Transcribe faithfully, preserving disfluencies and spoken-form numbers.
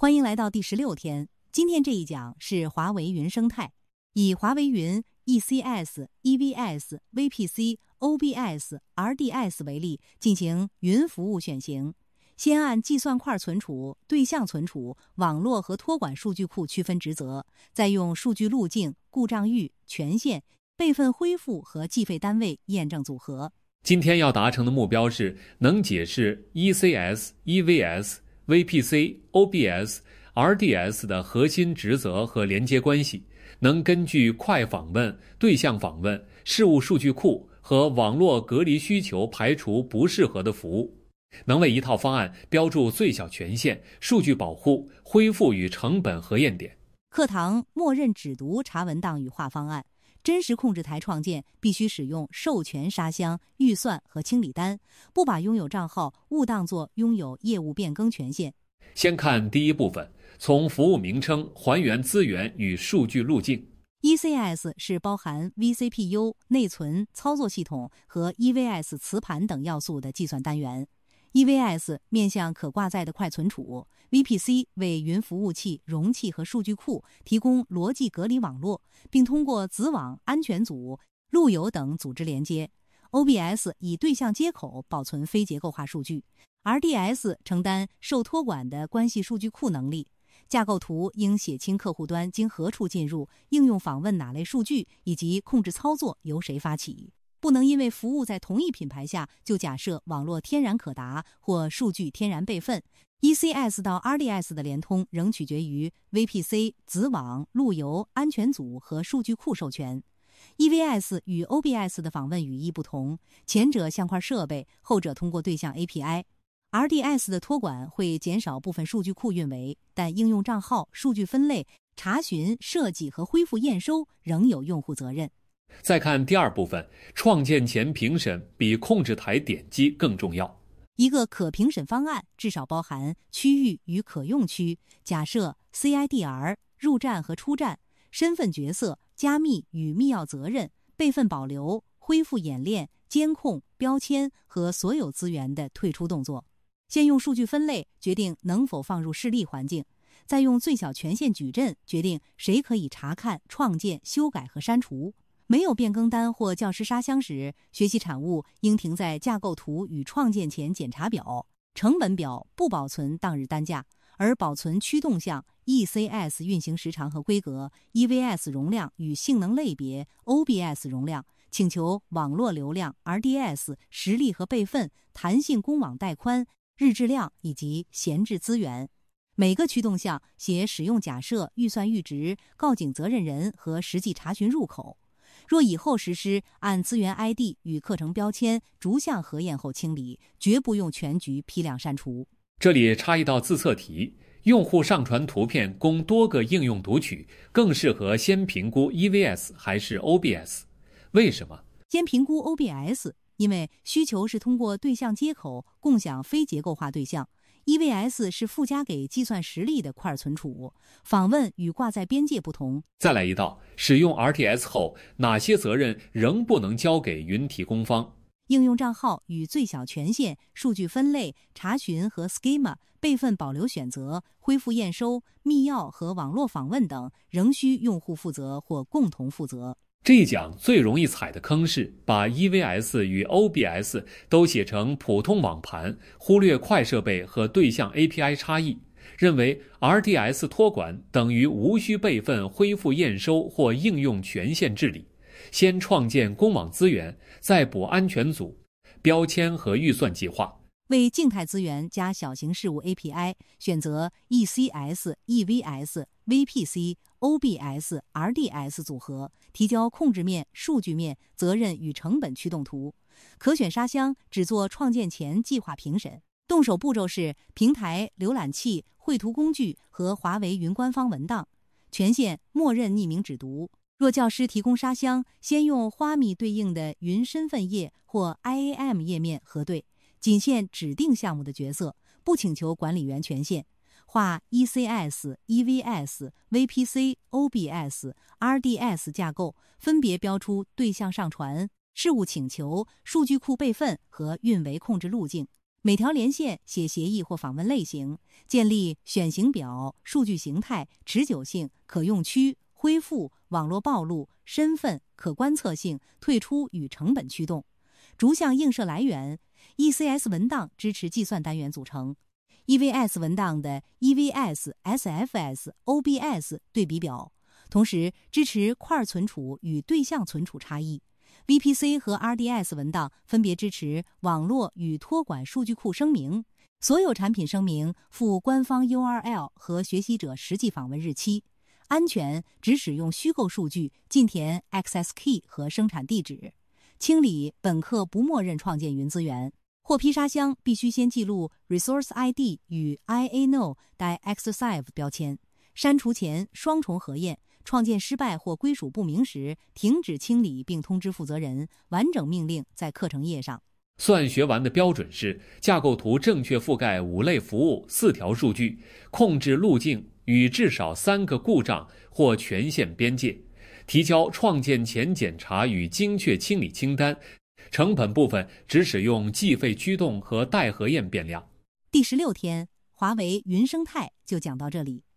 欢迎来到第十六天。今天这一讲是华为云生态，以华为云 E C S、E V S、V P C、O B S、R D S 为例进行云服务选型。先按计算块存储、对象存储、网络和托管数据库区分职责，再用数据路径、故障域、权限、备份恢复和计费单位验证组合。 今天要达成的目标是能解释 E C S、E V S、V P C、O B S、R D S 的核心职责和连接关系，能根据快访问、对象访问、事务数据库和网络隔离需求排除不适合的服务，能为一套方案标注最小权限、数据保护、恢复与成本核验点。 课堂默认只读查文档与划方案，真实控制台创建必须使用授权沙箱、预算和清理单，不把拥有账号误当作拥有业务变更权限。 先看第一部分，从服务名称还原资源与数据路径。 E C S 是包含 V C P U、内存、操作系统和 E V S 磁盘等要素的计算单元。E V S 面向可挂载的快存储， V P C 为云服务器、容器和数据库提供逻辑隔离网络，并通过子网、安全组、路由等组织连接。O B S 以对象接口保存非结构化数据。R D S 承担受托管的关系数据库能力。架构图应写清客户端经何处进入，应用访问哪类数据，以及控制操作由谁发起。不能因为服务在同一品牌下就假设网络天然可达或数据天然备份。E C S 到 R D S 的连通仍取决于 V P C、子网、路由、安全组和数据库授权。E V S 与 O B S 的访问语义不同，前者像块设备，后者通过对象 A P I。R D S 的托管会减少部分数据库运维，但应用账号、数据分类、查询、设计和恢复验收仍有用户责任。 再看第二部分，创建前评审比控制台点击更重要。 一个可评审方案至少包含区域与可用区、假设、C I D R、入站和出站、身份角色、加密与密钥责任、备份保留、恢复演练、监控、标签和所有资源的退出动作。先用数据分类决定能否放入示例环境，再用最小权限矩阵决定谁可以查看、创建、修改和删除。没有变更单或教师沙箱时，学习产物应停在架构图与创建前检查表。成本表不保存当日单价，而保存驱动项、E C S 运行时长和规格、E V S 容量与性能类别、O B S 容量、请求网络流量、R D S 实例和备份、弹性公网带宽、日质量以及闲置资源。每个驱动项写使用假设、预算阈值、告警责任人和实际查询入口。若以后实施，按资源 I D 与课程标签逐项核验后清理，绝不用全局批量删除。 这里插一道自测题，用户上传图片供多个应用读取，更适合先评估 E V S 还是 O B S？ 为什么？ 先评估 O B S， 因为需求是通过对象接口共享非结构化对象。E V S 是附加给计算实例的块存储，访问与挂载边界不同。 再来一道，使用 R T S 后，哪些责任仍不能交给云提供方？ 应用账号与最小权限、数据分类、查询和 schema、备份保留选择、恢复验收、密钥和网络访问等，仍需用户负责或共同负责。 这一讲最容易踩的坑是把 E V S 与 O B S 都写成普通网盘，忽略快设备和对象 A P I 差异，认为 R D S 托管等于无需备份、恢复验收或应用权限治理。先创建公网资源，再补安全组、标签和预算计划。 为静态资源加小型事务 A P I， 选择 E C S、E V S、V P C、O B S、R D S 组合，提交控制面、数据面、责任与成本驱动图。可选沙箱只做创建前计划评审。动手步骤是平台、浏览器、绘图工具和华为云官方文档。权限默认匿名只读。若教师提供沙箱，先用花米对应的云身份页或 I A M 页面核对，仅限指定项目的角色，不请求管理员权限。画 E C S、E V S、V P C、O B S、R D S 架构，分别标出对象上传、事务请求、数据库备份和运维控制路径。 每条连线写协议或访问类型，建立选型表、数据形态、持久性、可用区、恢复、网络暴露、身份、可观测性、退出与成本驱动。逐项映射来源 E C S 文档支持计算单元组成。E V S 文档的 E V S、S F S、O B S 对比表，同时支持块存储与对象存储差异。V P C 和 R D S 文档分别支持网络与托管数据库声明。所有产品声明附官方 U R L 和学习者实际访问日期。安全只使用虚构数据，尽填 access key 和生产地址。清理本课不默认创建云资源。获批沙箱必须先记录 Resource I D 与 I A N O .exercive 标签。删除前双重核验，创建失败或归属不明时，停止清理并通知负责人。完整命令在课程页上。 算学完的标准是：架构图正确覆盖五类服务、四条数据，控制路径与至少三个故障或权限边界，提交创建前检查与精确清理清单。成本部分只使用计费驱动和待核验变量。 第十六天，华为云生态就讲到这里。